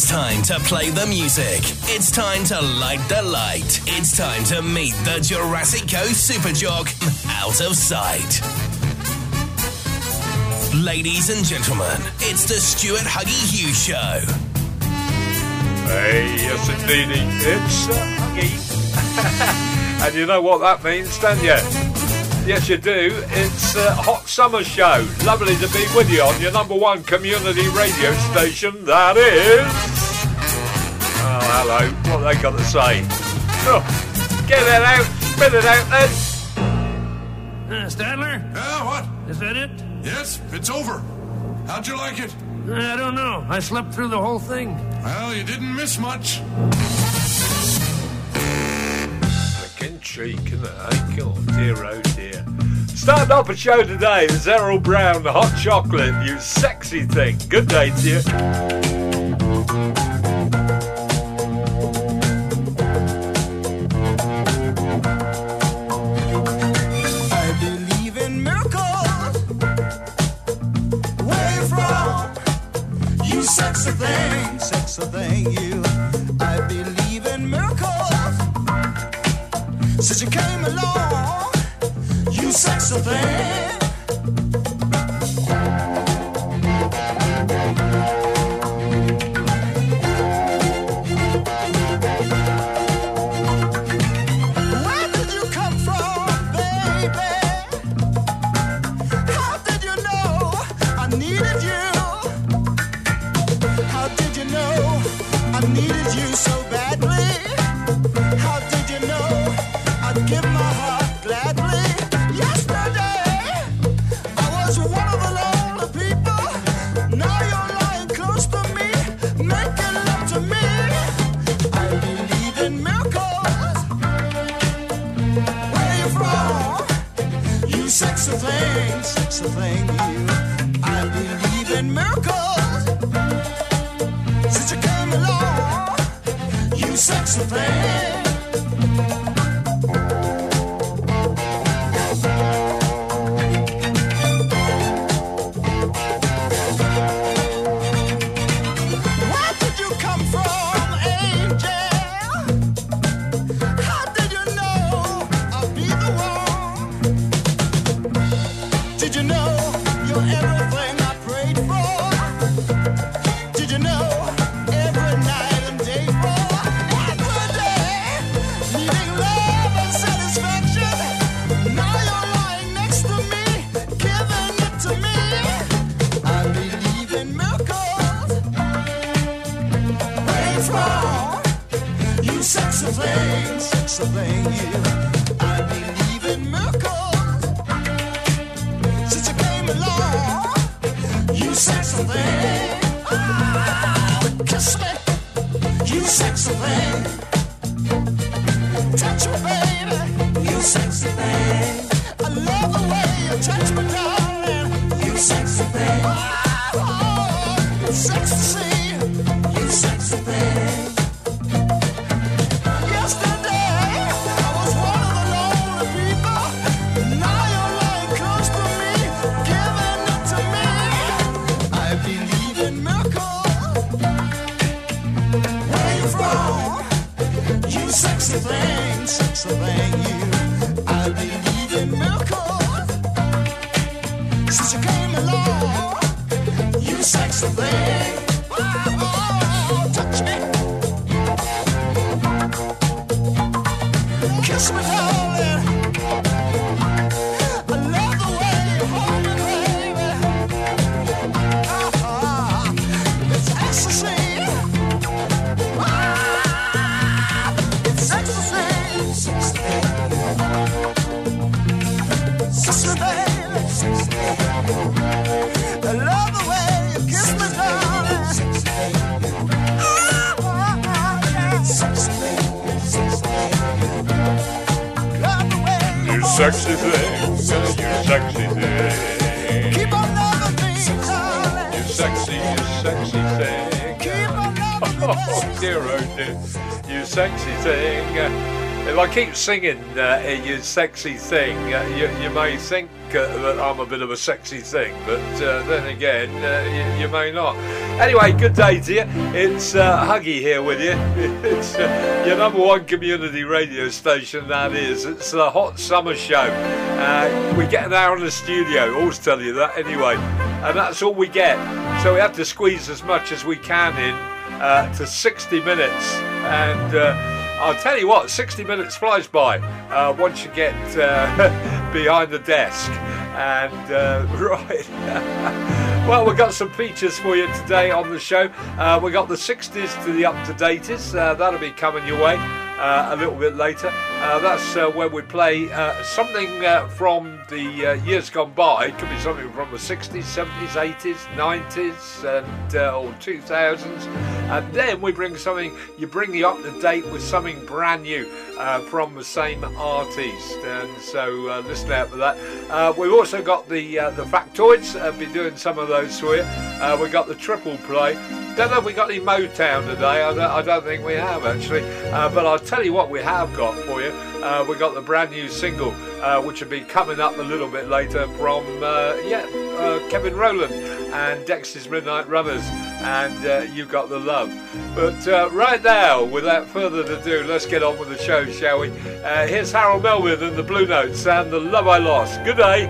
It's time to play the music. It's time to light the light. It's time to meet the Jurassic Coast Superjog out of sight. Ladies and gentlemen, it's the Stuart Huggy Hughes Show. Hey, yes indeedy, it's Huggy. And you know what that means, don't you? Yes you do, it's a hot summer show. Lovely to be with you on your number one community radio station, that is... Oh, hello, what have they got to say? Oh, get it out, spit it out then. Stadler? Yeah, what? Is that it? Yes, it's over. How'd you like it? I don't know. I slept through the whole thing. Well, you didn't miss much. Fucking cheek, isn't it? Oh dear, oh dear. Starting off a show today is Errol Brown, the Hot Chocolate, you sexy thing. Good day to you. Sexy thing, you. I believe in miracles. Since you came along, you sexy thing. Where did you come from, baby? How did you know I needed you? I needed you so badly. How did you know I'd give my heart gladly? Yesterday, I was one of the lonely people. Now you're lying close to me, making love to me. I believe in miracles. Where you from? You sexy thing, you. I believe in miracles. Since you came along, you sexy thing. Where did you come from, angel? How did you know I'd be the one? Did you know you're everything I prayed for? Did you know? Sexy thing, you. I believe in miracles. Since you came along, you sexy thing. Oh, kiss me, you sexy thing. Touch me, baby, you sexy thing. I love the way you touch me, darling, you sexy thing. Oh, it's sexy to see, you sexy thing. Sexy thing, you. I believe in miracles. Since you came along, you sexy thing. Oh, touch me, kiss me, darling. I love the way you hold me, baby. It's ecstasy. Sister, baby, I love the way you kiss me, darling. You sexy thing, you sexy thing. Keep on loving me, darling. You sexy thing. Keep on loving me, Oh dear, oh dear. You sexy thing. If I keep singing your sexy thing, you may think that I'm a bit of a sexy thing, but then again, you may not. Anyway, good day to you. It's Huggy here with you. It's your number one community radio station, that is. It's the Hot Summer Show. We get an hour in the studio, always tell you that anyway, and that's all we get. So we have to squeeze as much as we can in to 60 minutes, and I'll tell you what, 60 minutes flies by once you get behind the desk. And right, well, we've got some features for you today on the show. We've got the 60s to the up-to-daters. That'll be coming your way a little bit later. That's where we play something from the years gone by. It could be something from the 60s, 70s, 80s, 90s, and or 2000s. And then we bring something, you bring you up to date with something brand new from the same artist. And so listen out for that. We've also got the factoids. I'll be doing some of those for you. We've got the triple play. Don't know if we got any Motown today. I don't think we have, actually. But I'll tell you what we have got for you. We've got the brand new single, which will be coming up a little bit later from Kevin Rowland and Dexter's Midnight Runners, and You've Got the Love. But right now, without further ado, let's get on with the show, shall we? Here's Harold Melvin and the Blue Notes and The Love I Lost. Good day.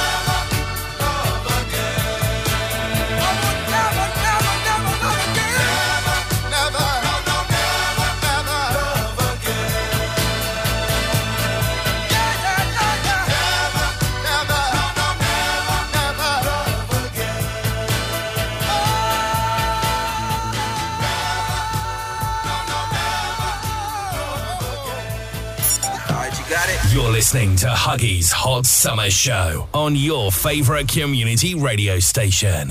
Never, never, never, never again. You're listening to Huggy's Hot Summer Show on your favourite community radio station.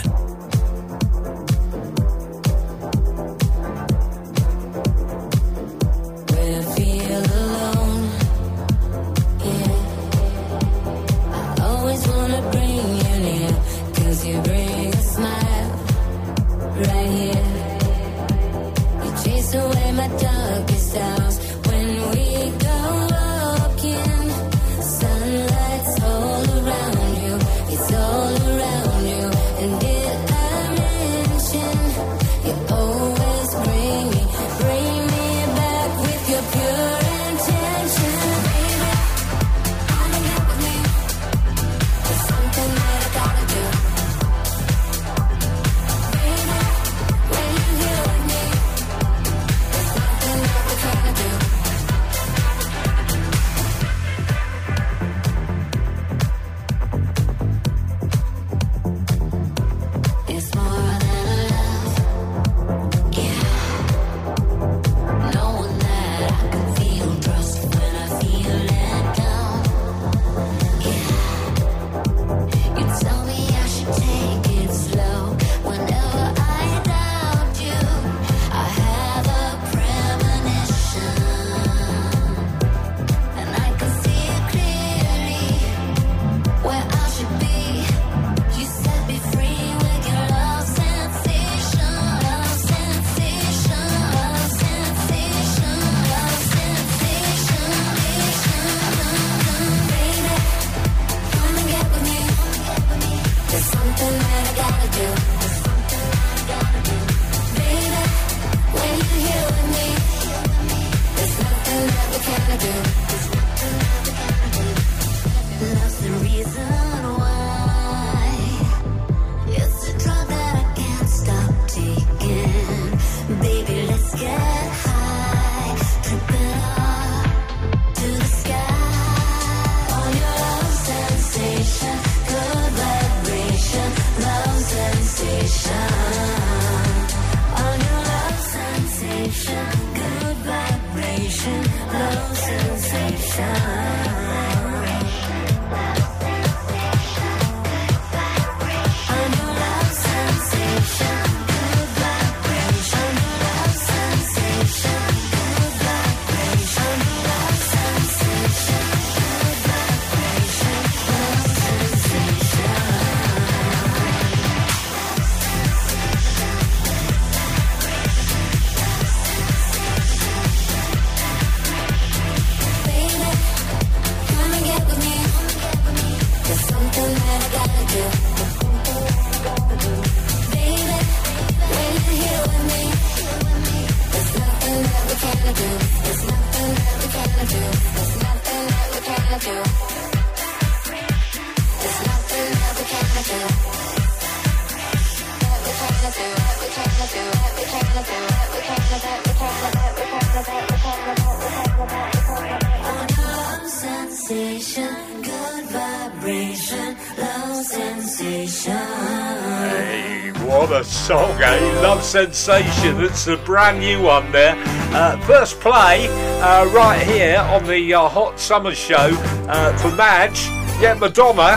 Song, Love Sensation. It's a brand new one there. First play right here on the Hot Summer Show for Madge. Yeah, Madonna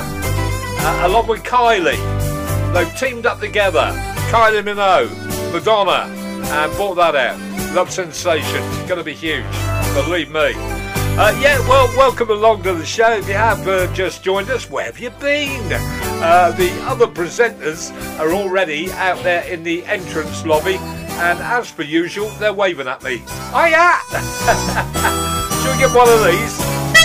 along with Kylie. They've teamed up together. Kylie Minogue, Madonna, and brought that out. Love Sensation. Going to be huge. Believe me. Welcome along to the show. If you have just joined us, where have you been? The other presenters are already out there in the entrance lobby, and as per usual, they're waving at me. Hiya! Shall we get one of these?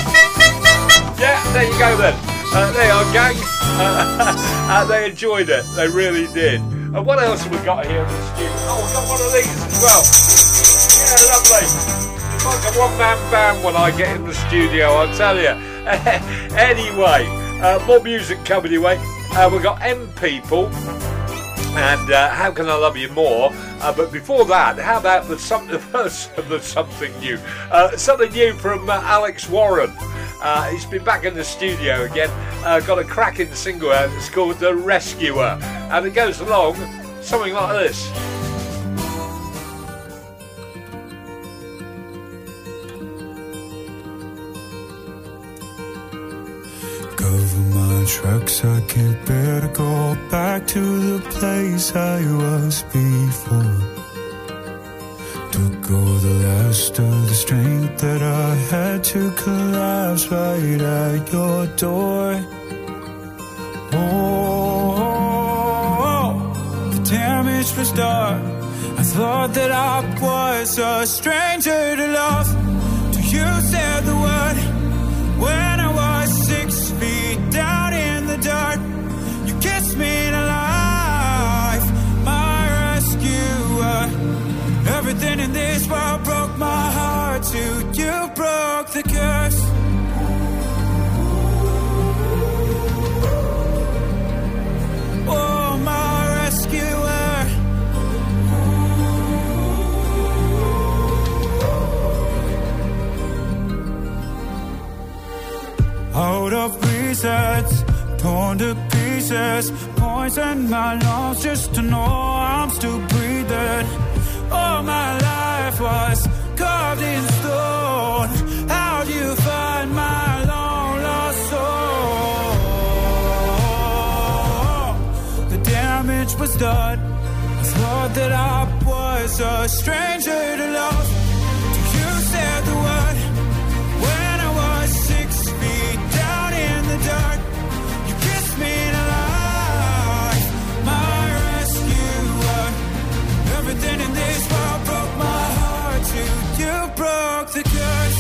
Yeah, there you go then. There you are, gang. They enjoyed it. They really did. And what else have we got here in the studio? Oh, we've got one of these as well. Yeah, lovely. It's like a one-man band when I get in the studio, I'll tell you. Anyway, more music coming your way. We've got M People and How Can I Love You More. But before that, how about something new? Something new from Alex Warren. He's been back in the studio again. Got a cracking single out. It's called The Rescuer. And it goes along something like this. my tracks, I can't bear to go back to the place I was before. Took all the last of the strength that I had to collapse right at your door. Oh, the damage was done. I thought that I was a stranger to love. Till you said the word when I was 6 feet down in the dirt. You kissed me to life, my rescuer. Everything in this world broke my heart till you broke the curse. Oh, my rescuer. Out of presets, torn to pieces, poison my lungs just to know I'm still breathing. All my life was carved in stone. How do you find my long lost soul? The damage was done. I thought that I was a stranger to love. Till you said the word when I was 6 feet down in the dirt. You kissed me to life, my rescuer. Everything in this world broke my heart till you broke the curse.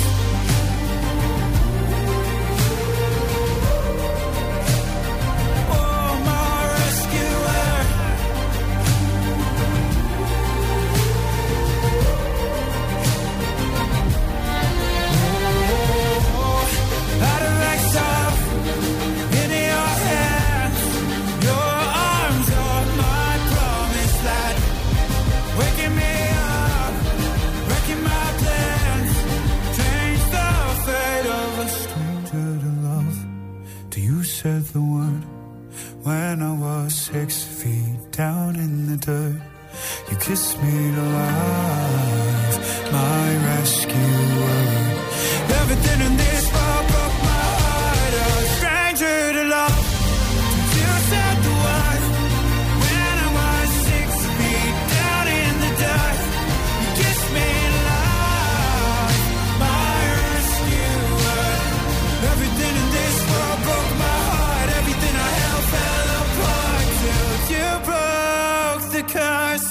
Oh, my rescuer. Oh, out of exile, in your hands, your arms are my promised land. Waking me up, wrecking my plans, change the fate of a stranger to love. Till you said the word when I was 6 feet down in the dirt. You kissed me to life, my rescuer. Everything in this world broke my heart, a stranger to love. Till you said the word when I was 6 feet down in the dirt. You kissed me alive, my rescuer. Everything in this world broke my heart. Everything I held fell apart till you broke the curse.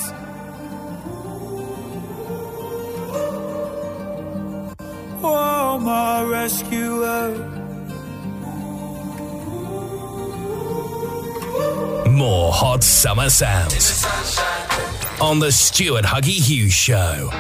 Oh, my rescuer. More hot summer sounds on the Stuart Huggy Hughes Show.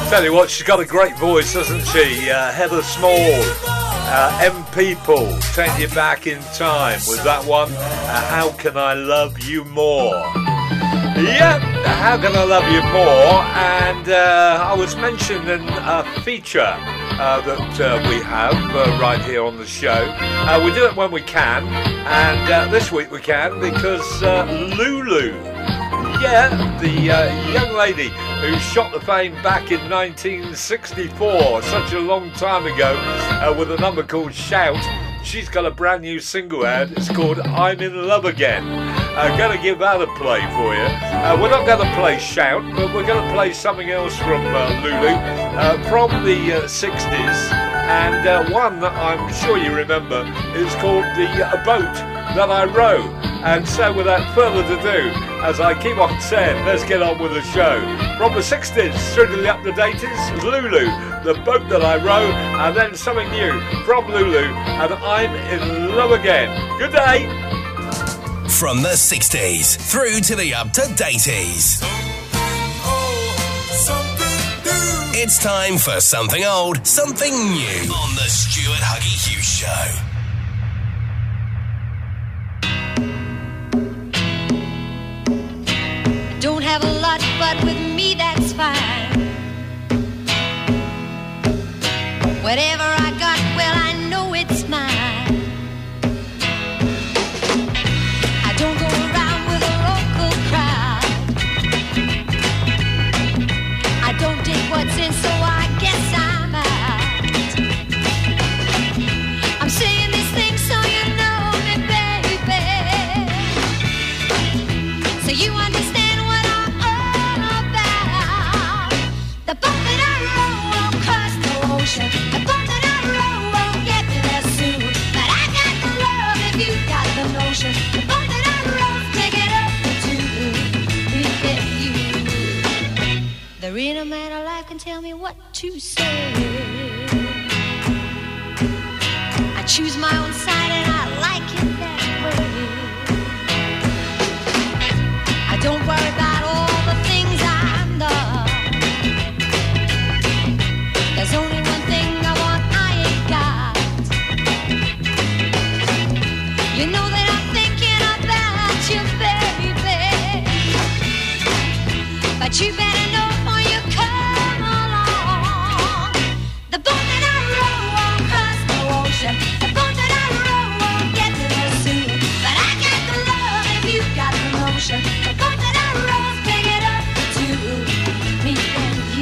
Tell you what, she's got a great voice, hasn't she? Heather Small, M People, Take You Back in Time with that one. How Can I Love You More? Yeah, How Can I Love You More? And I was mentioning a feature that we have right here on the show. We do it when we can, and this week we can because Lulu, yeah, the young lady who shot the fame back in 1964, such a long time ago, with a number called Shout. She's got a brand new single out. It's called I'm in Love Again. Going to give that a play for you. We're not going to play Shout, but we're going to play something else from Lulu from the 60s. And one that I'm sure you remember is called The Boat That I Row. And so without further ado, as I keep on saying, let's get on with the show. From the 60s through to the up-to-daters, Lulu, The Boat That I Row, and then something new from Lulu, and I'm in Love Again. Good day. From the 60s through to the up-to-daters. It's time for something old, something new on the Stuart Huggy Hughes Show. Don't have a lot, but with me that's fine. Whatever I got, well, I know it's mine. I don't go around with a local crowd. I don't dig what's in, so I guess I'm out. I'm saying these things so you know me, baby. So you understand. The boat that I row won't cross the ocean. The boat that I row won't get me there soon. But I got the love if you got the notion. The boat that I row, take it up for two. Me and you. There ain't a man alive can tell me what to say. I choose my own side and I like it that way. I don't worry about all the things I'm done. There's only one thing I want, I ain't got. You know that I'm thinking about you, baby. But you better know before you come along. The boat that I row won't cross the ocean. The boat that I row won't get me there soon. But I got the love if you got the notion. The boat that I row, pick it up for two. Me and you.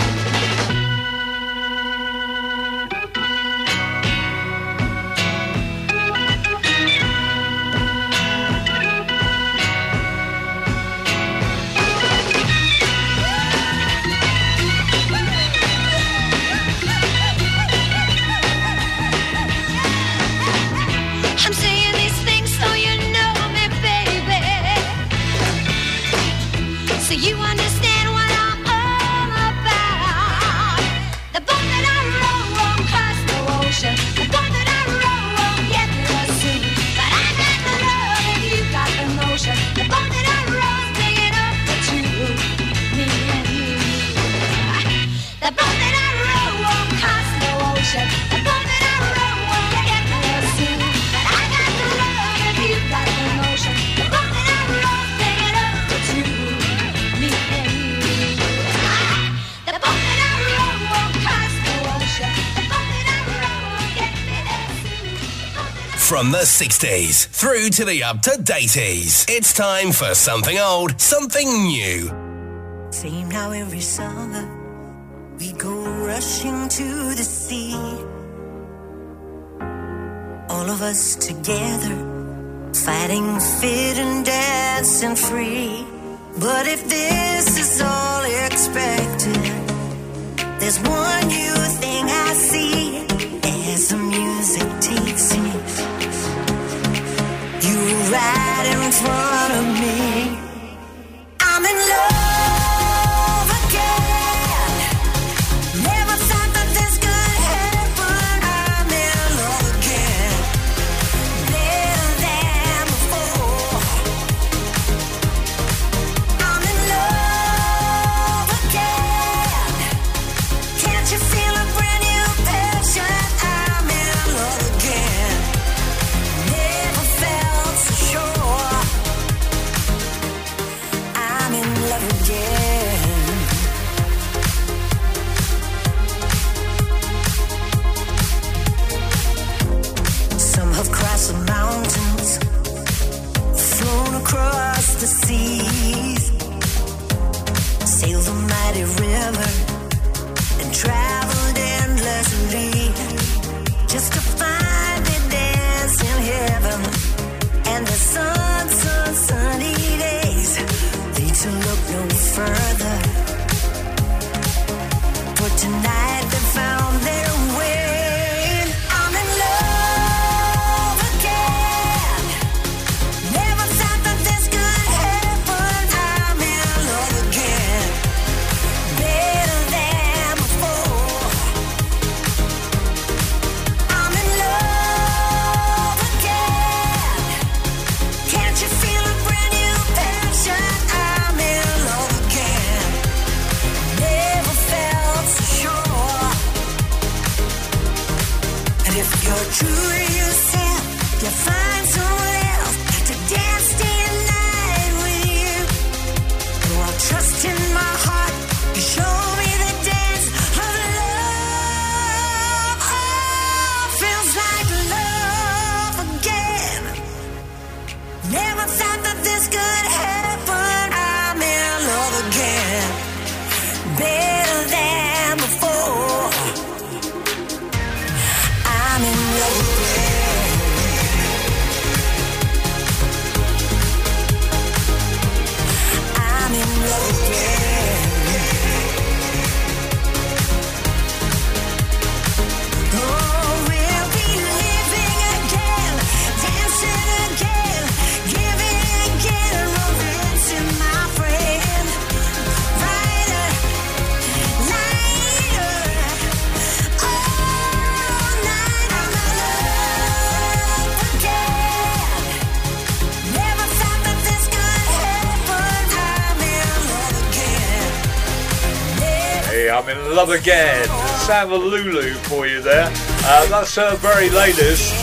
So you understand what I'm all about. The boat that I row won't cross the ocean. The boat that I row won't get me there soon. But I got the love if you got the notion. The boat that I row, big it up for two, me and you. The boat that I row won't cross the ocean. The boat that I row won't get me there soon. But I got the love if you got the notion. The boat that I row, big it up for two. From the 60s through to the up-to-daters, it's time for something old, something new. Same now every summer, we go rushing to the sea. All of us together, fighting fit and dancing free. But if this is all expected, there's one new thing I see as the music takes me. You were right in front of me. I'm in love again. Never thought that this could happen. I'm in love again. Better than before. I'm in love again. beauty, just to find me dancing heaven. And the sunny days need to look no further. For tonight they found their way. I'm in love again. Never thought that this could happen. I'm in love again. Better than before. I'm in love again. Can't you feel a brand new passion? I'm in love again. Never felt so sure. And if you're true to yourself, you'll find someone else to dance day and night with you. Oh, I'll trust in my heart. You show me the dance of love. Oh, feels like love again. Never thought that this could happen. I'm in love again. Better than before. I'm in love again. I'm in love again. Oh, we'll be living again, dancing again, giving again, romancing, my friend. Brighter, lighter, all night I'm in love again. Never thought that this could happen. I'm in love again. Hey, I'm in love again. Sound of Lulu for you there. That's her very latest.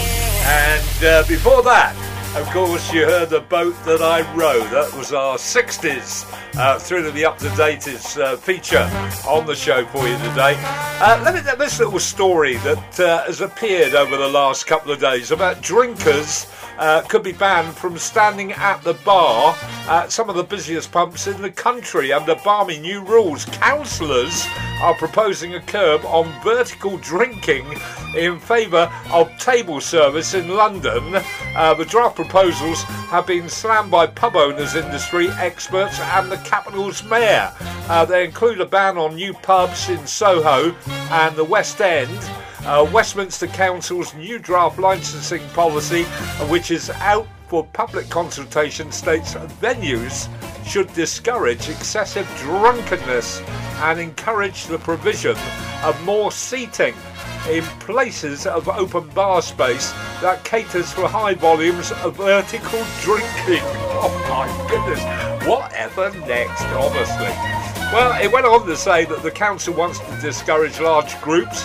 And before that, of course, you heard The Boat That I Rowed. That was our 60s Thrill of the Up to Date's feature on the show for you today. This little story that has appeared over the last couple of days about drinkers could be banned from standing at the bar at some of the busiest pubs in the country under balmy new rules. Councillors are proposing a curb on vertical drinking in favour of table service in London. The draft proposals have been slammed by pub owners, industry experts and the capital's mayor. They include a ban on new pubs in Soho and the West End. Westminster Council's new draft licensing policy, which is out for public consultation, states venues should discourage excessive drunkenness and encourage the provision of more seating in places of open bar space that caters for high volumes of vertical drinking. Oh my goodness, whatever next, honestly. Well, it went on to say that the council wants to discourage large groups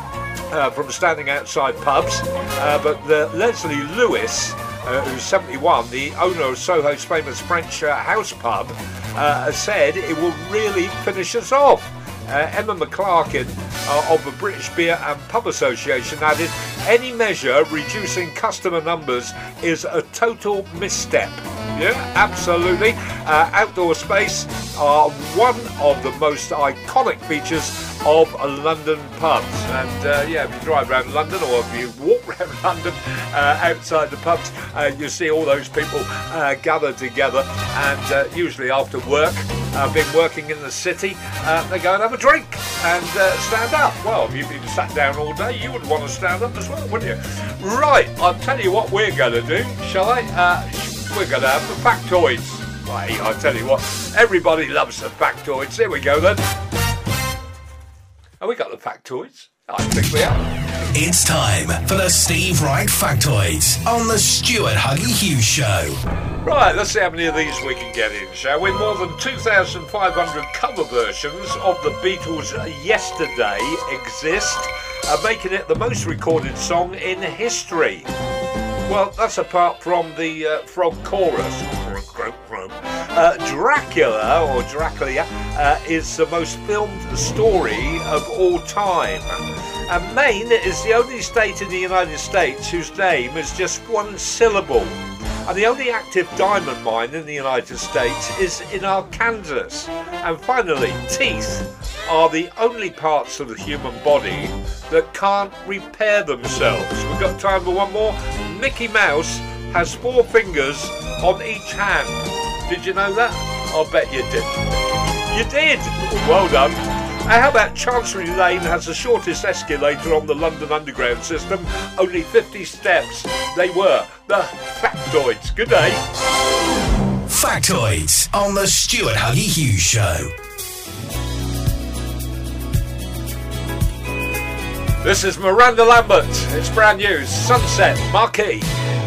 from standing outside pubs, but Leslie Lewis, who's 71, the owner of Soho's famous French house pub, has said it will really finish us off. Emma McClarkin of the British Beer and Pub Association added, any measure reducing customer numbers is a total misstep. Yeah, absolutely. Outdoor space are one of the most iconic features of London pubs. And if you drive around London or if you walk around London outside the pubs, you see all those people gathered together, and usually after work, been working in the city, they go and have a drink and stand up. Well, if you've been sat down all day, you would want to stand up as well, wouldn't you? Right, I'll tell you what we're going to do, shall I? We're going to have the factoids. Right, I'll tell you what, everybody loves the factoids. Here we go then. Have we got the factoids? I think we have. It's time for the Steve Wright Factoids on the Stuart Huggy Hughes Show. Right, let's see how many of these we can get in, shall we? More than 2,500 cover versions of the Beatles' Yesterday exist, making it the most recorded song in history. Well, that's apart from the frog chorus. Dracula, or Dracula, is the most filmed story of all time. And Maine is the only state in the United States whose name is just one syllable. And the only active diamond mine in the United States is in Arkansas. And finally, teeth are the only parts of the human body that can't repair themselves. We've got time for one more. Mickey Mouse has 4 fingers on each hand. Did you know that? I'll bet you did. You did! Well done. And how about Chancery Lane has the shortest escalator on the London Underground system? Only 50 steps. They were the Factoids. Good day. Factoids on the Stuart Huggy Hughes Show. This is Miranda Lambert. It's brand new. Sunset Marquee.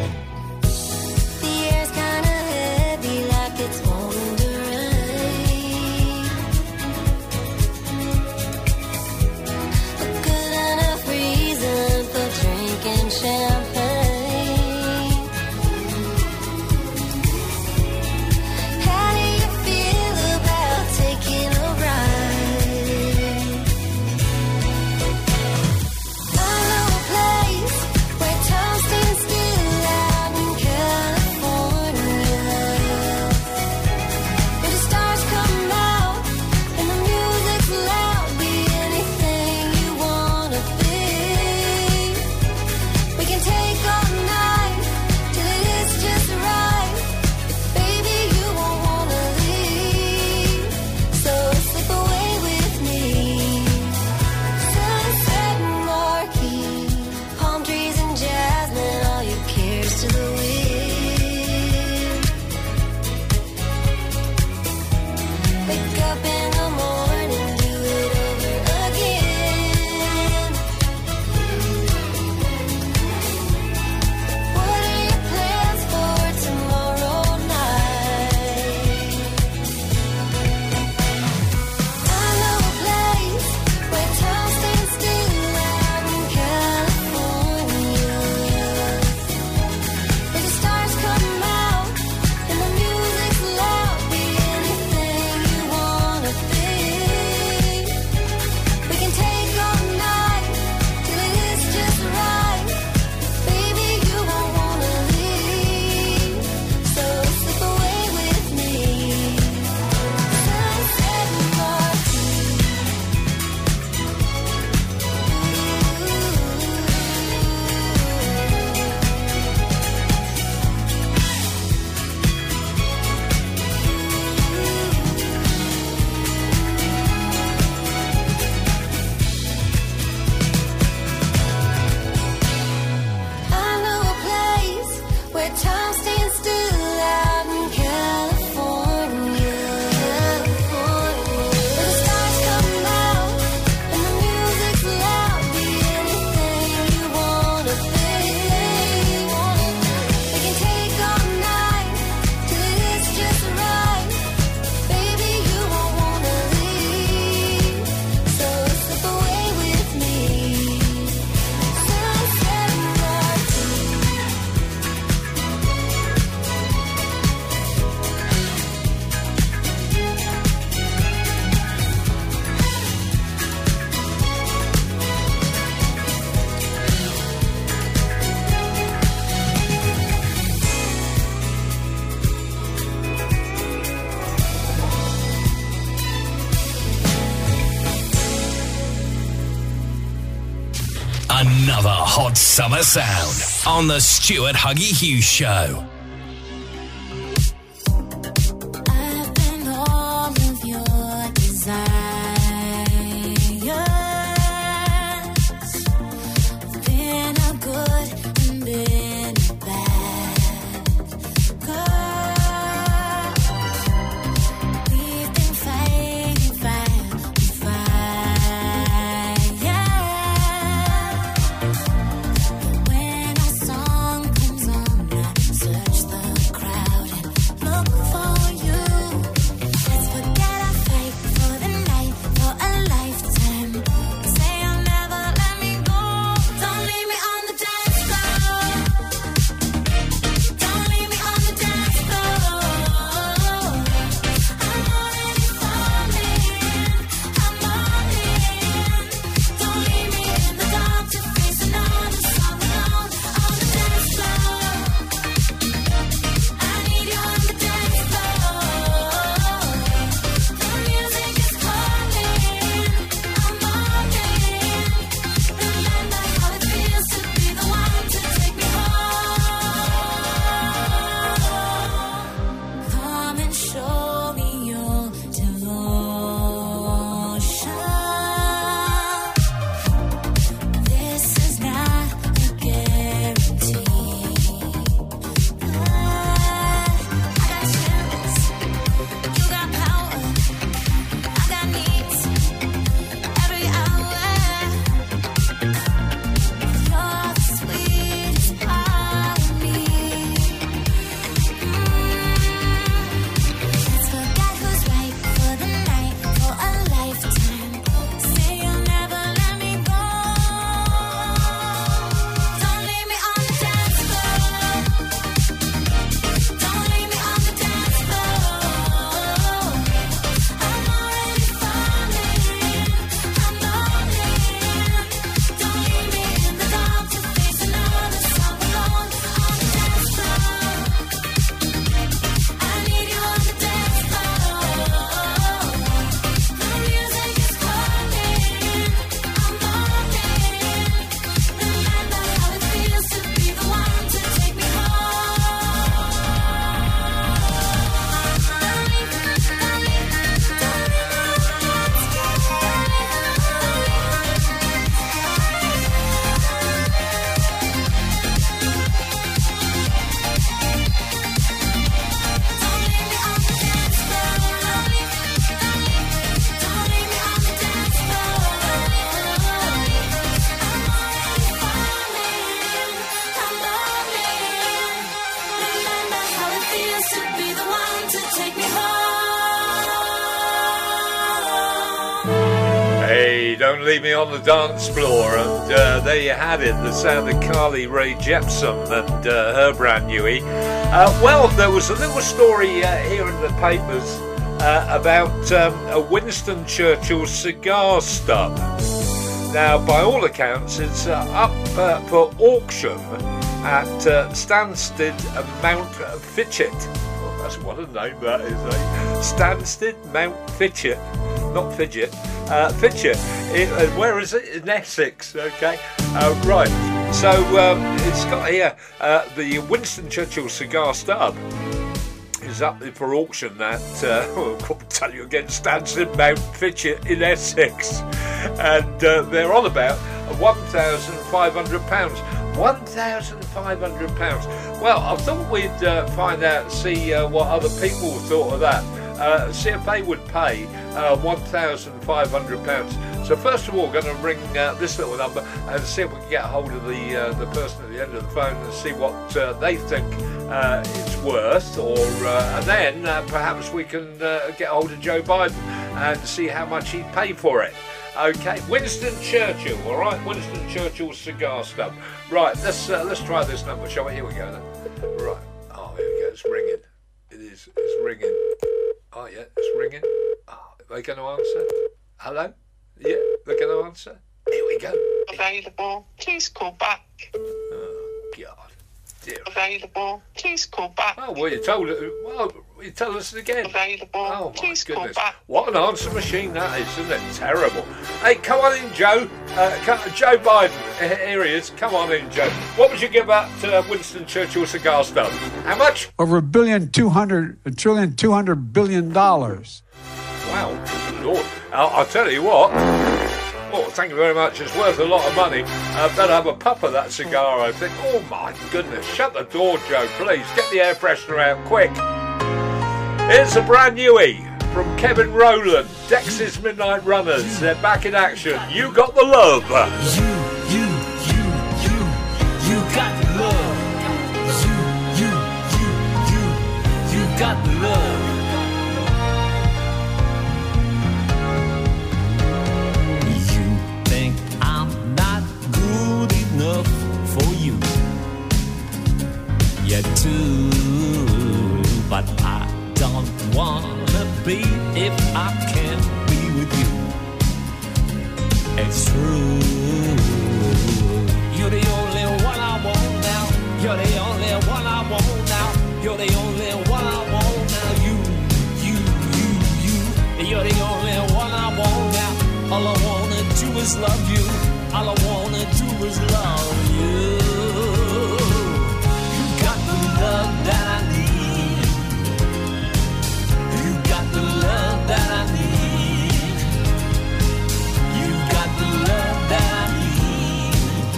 Another hot summer sound on the Stuart Huggy Hughes Show. I've been all of your desires. Been a good and been a bad girl. We've been fighting fire. When our song comes on, I search. Don't Leave Me on the Dance Floor, and there you had it, the sound of Carly Rae Jepsen and her brand newie. Well, there was a little story here in the papers about a Winston Churchill cigar stub. Now, by all accounts, it's up for auction at Stansted Mount Fitchett. Oh, that's what a name that is, eh? Stansted Mount Fitchett. Not Fidget. Fitchett. Where is it? In Essex, okay. Right. So, it's got here the Winston Churchill cigar stub is up for auction at, I'll tell you again, Stansted Mount Fitchett in Essex. And they're on about £1,500. £1,500. Well, I thought we'd find out, see what other people thought of that. See if they would pay £1,500. So first of all, we're going to ring this little number and see if we can get a hold of the person at the end of the phone and see what they think it's worth, or and then perhaps we can get a hold of Joe Biden and see how much he'd pay for it. Okay, Winston Churchill, all right, Winston Churchill cigar stub. Right, let's try this number, shall we? Here we go then. Right, oh, here we go, it's ringing. It's ringing. Oh, yeah, it's ringing. Oh, are they going to answer? Hello? Yeah, they're going to answer? Here we go. Available, please call back. Oh, God. Dear. Available, please call back. Oh, well, you told us it again. Available, oh, please my goodness. call back. What an answer machine that is, isn't it? Terrible. Hey, come on in, Joe. Joe Biden. Here he is. Come on in, Joe. What would you give that Winston Churchill cigar stub? How much? Over $1.2 billion. Wow. Lord. I'll tell you what. Oh, thank you very much. It's worth a lot of money. Better have a puff of that cigar, I think. Oh, my goodness. Shut the door, Joe, please. Get the air freshener out, quick. Here's a brand newie from Kevin Rowland, Dexys Midnight Runners. They're back in action. You Got the Love. You got the love. You got the love. Enough for you, yeah, too. But I don't wanna be if I can't be with you. It's true. You're the only one I want now. You're the only one I want now. You're the only one I want now. You. You're the only one I want now. All I wanna do is love you. All I wanna do is love you. You got the love that I need. You got the love that I need. You got the love that I need.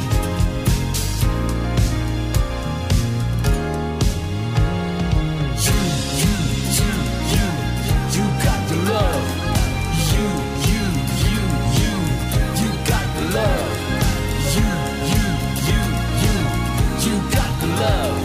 You got the love. You got the love. You got the love.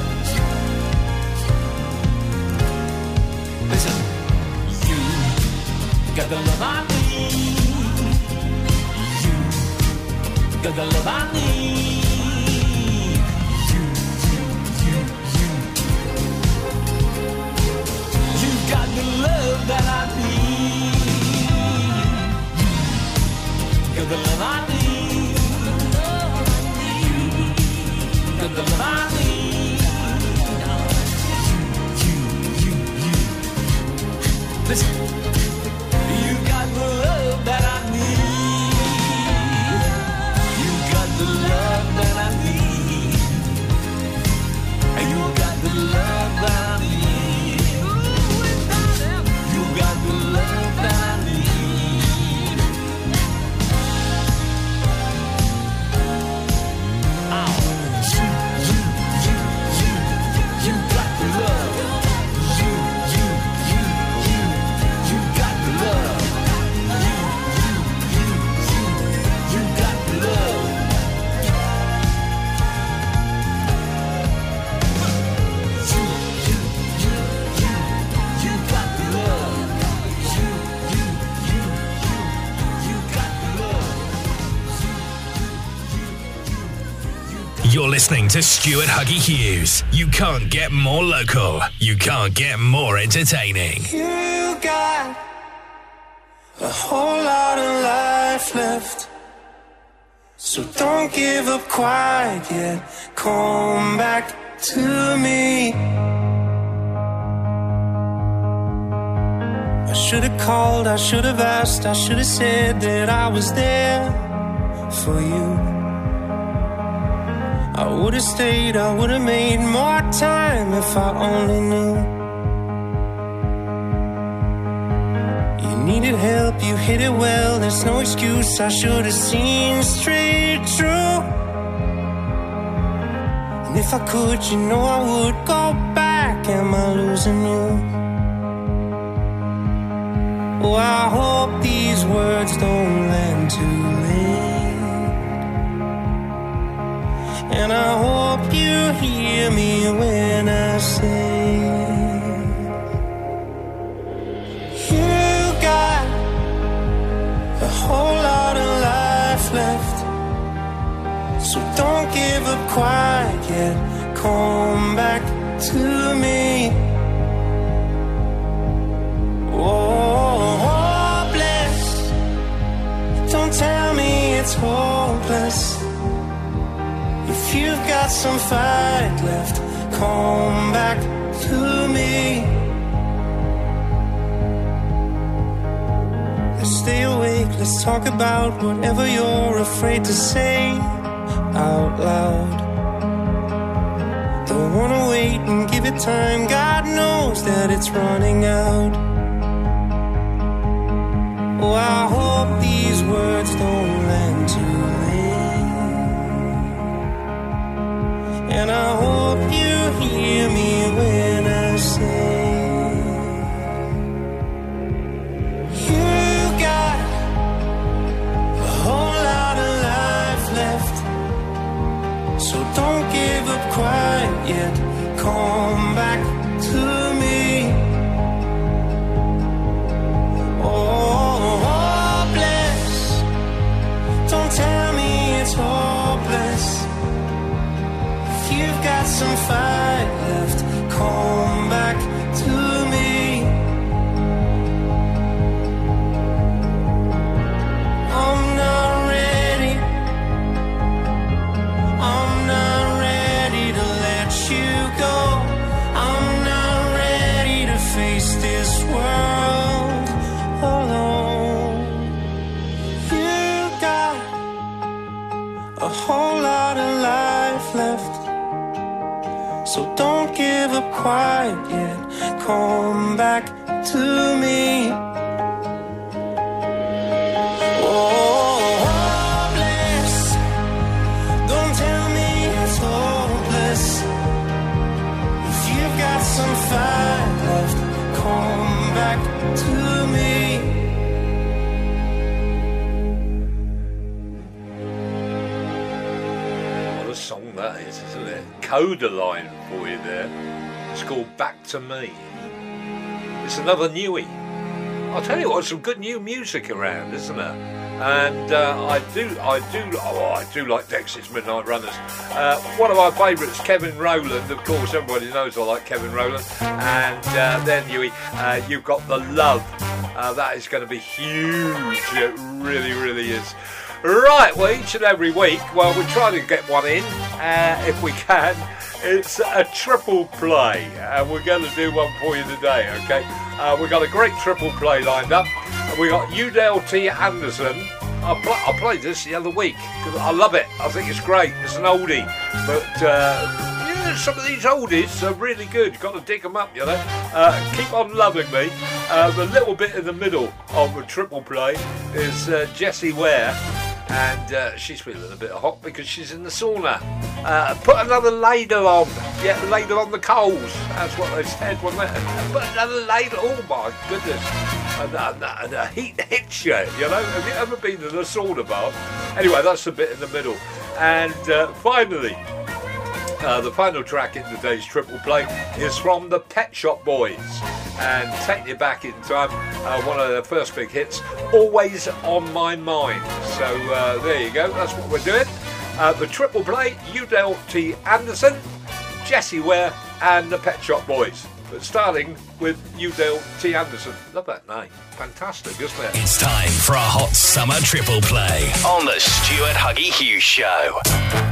Listen, you got the love I need. You got the love I need. You got the love that I need. You got the love I need. The love I need. You. Listen, you got the love that I need. You got the love that I need. You got the love that I need. You got the love that I need. You You're listening to Stuart Huggy Hughes. You can't get more local. You can't get more entertaining. You got a whole lot of life left, so don't give up quite yet. Come back to me. I should have called, I should have asked, I should have said that I was there for you. I would have stayed, I would have made more time if I only knew. You needed help, you hit it well, there's no excuse, I should have seen straight through. And if I could, you know I would go back, am I losing you? Oh, I hope these words don't land too late. And I hope you hear me when I say, you got a whole lot of life left, so don't give up quite yet. Come back to me. Oh, hopeless. Don't tell me it's hopeless. If you've got some fight left, come back to me. Let's stay awake, let's talk about whatever you're afraid to say out loud. Don't wanna wait and give it time, God knows that it's running out. Oh, I hope these words don't land too late. And I hope you hear me when I say, you got a whole lot of life left, so don't give up quite yet. Come back to me. Oh, hopeless. Don't tell me it's hopeless. If you've got some fight left, come back to me. I'm not ready. I'm not ready to let you go. I'm not ready to face this world alone. You got a whole lot of life left, so don't give up quite yet. Come back to me. Oh, hopeless. Don't tell me it's hopeless. If you've got some fight left, come back to me. What a song that is, isn't it? Codaline for you there. It's called Back to Me. It's another newie. I'll tell you what, some good new music around, isn't there? And I do like Dexys Midnight Runners. One of my favourites, Kevin Rowland. Of course, everybody knows I like Kevin Rowland. And then you've got The Love. That is going to be huge. It really, really is. Right, well, each and every week, well, we try to get one in, if we can. It's a triple play, and we're going to do one for you today, okay? We've got a great triple play lined up. We got Udale T. Anderson. I played this the other week because I love it. I think it's great. It's an oldie, but some of these oldies are really good. You've got to dig them up, you know. Keep On Loving Me. The little bit in the middle of the triple play is Jessie Ware. And she's feeling a bit hot because she's in the sauna. Put another ladle on. Yeah, ladle on the coals. That's what they said, wasn't it? Put another ladle. Oh, my goodness. And the heat hits you, you know. Have you ever been in a sauna bath? Anyway, that's the bit in the middle. And finally, the final track in today's triple play is from the Pet Shop Boys. And taking you back in time, one of their first big hits, Always On My Mind. So there you go, that's what we're doing. The triple play, Udale T. Anderson, Jessie Ware and the Pet Shop Boys. But starting with Udale T. Anderson. Love that name. Fantastic, isn't it? It's time for a hot summer triple play on the Stuart Huggy Hughes Show.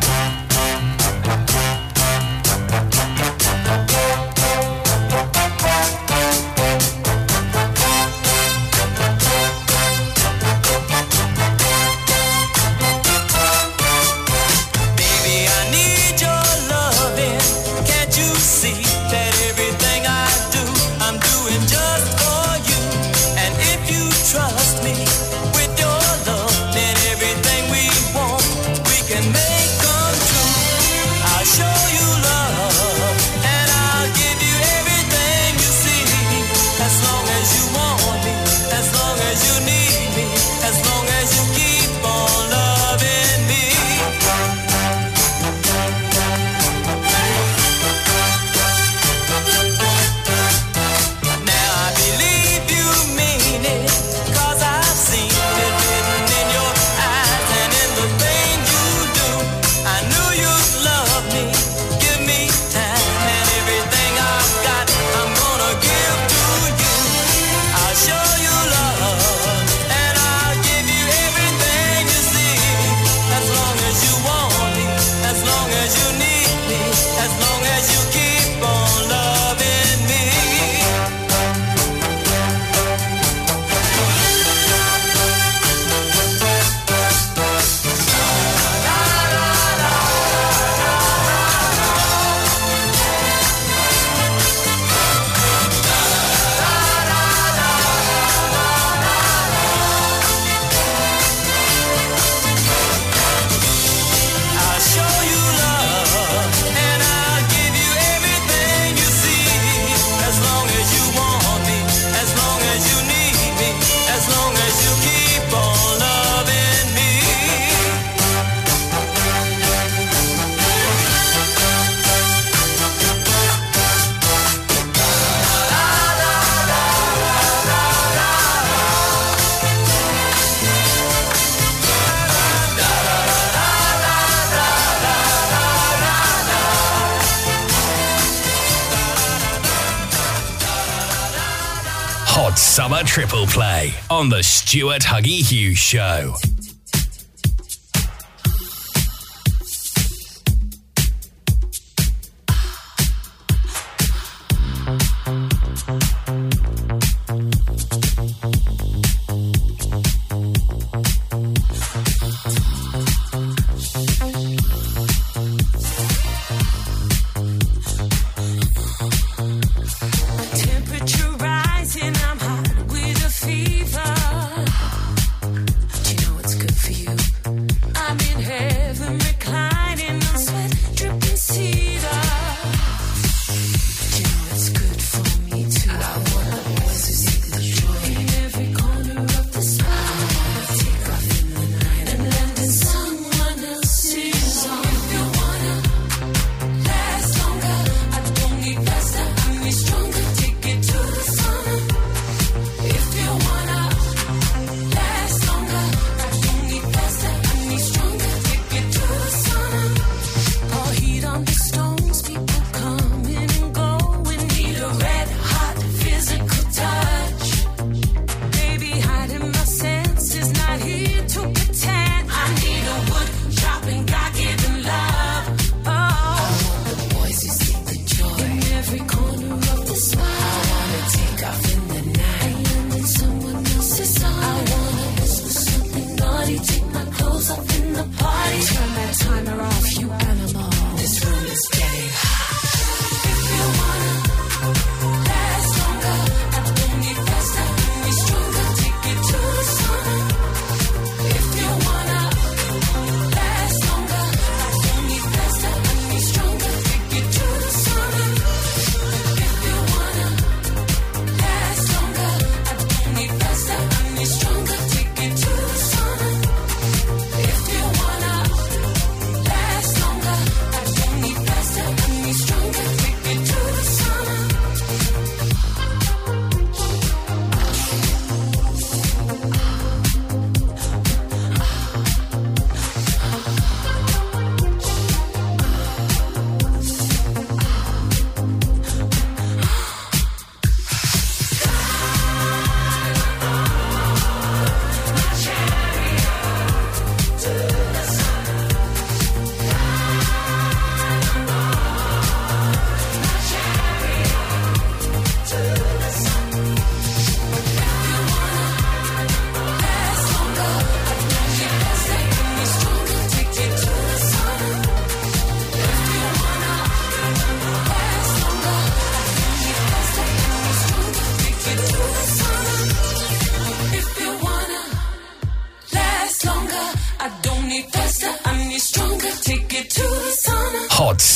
Summer Triple Play on the Stuart Huggy Hughes Show. Temperature rising, I'm hot with a fever. Do you know what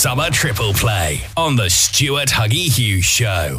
Summer Triple Play on the Stuart Huggy Hughes Show.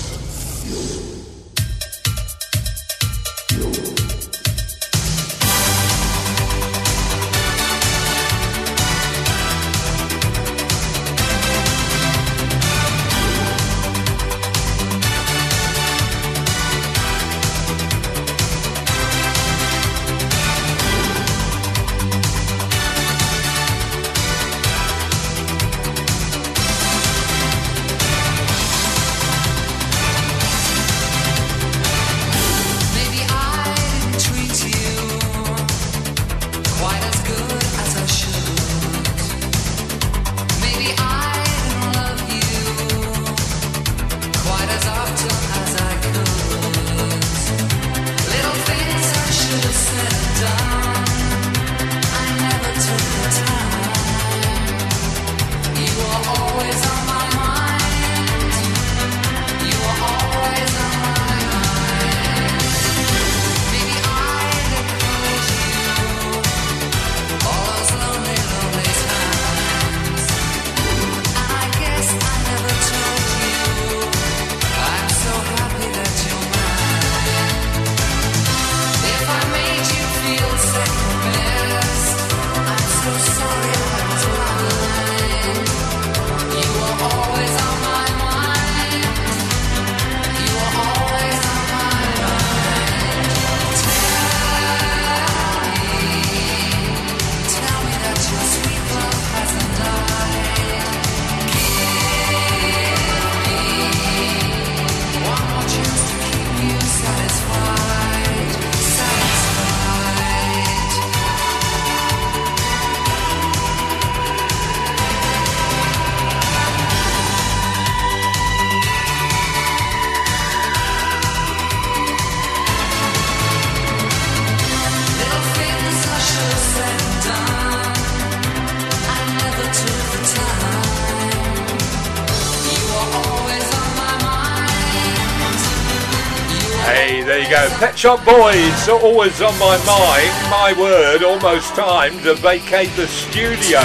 Pet Shop Boys are always on my mind. My word, almost time to vacate the studio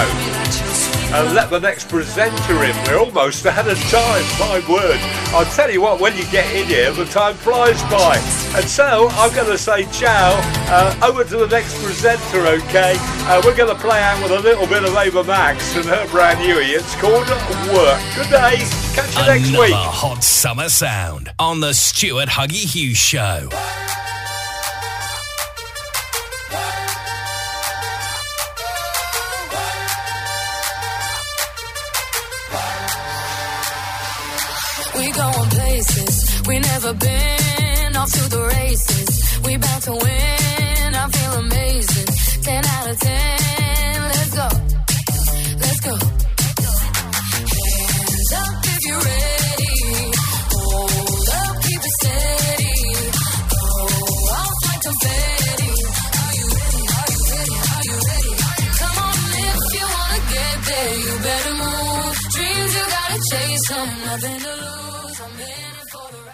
and let the next presenter in. We're almost out of time, my word. I'll tell you what, when you get in here, the time flies by. And so, I'm going to say ciao, over to the next presenter, okay? We're going to play out with a little bit of Ava Max and her brand new, it's called Work. Good day, catch you next week. Another hot summer sound on the Stuart Huggy Hughes Show. We going places we never been, off to the races. We bound to win, I feel amazing. 10 out of 10, let's go, let's go. Hands up if you're ready. Hold up, keep it steady. Go off like confetti. Are you ready? Are you ready? Are you ready? Come on, if you wanna get there, you better move. Dreams you gotta chase them, nothing to lose. I'm heading for the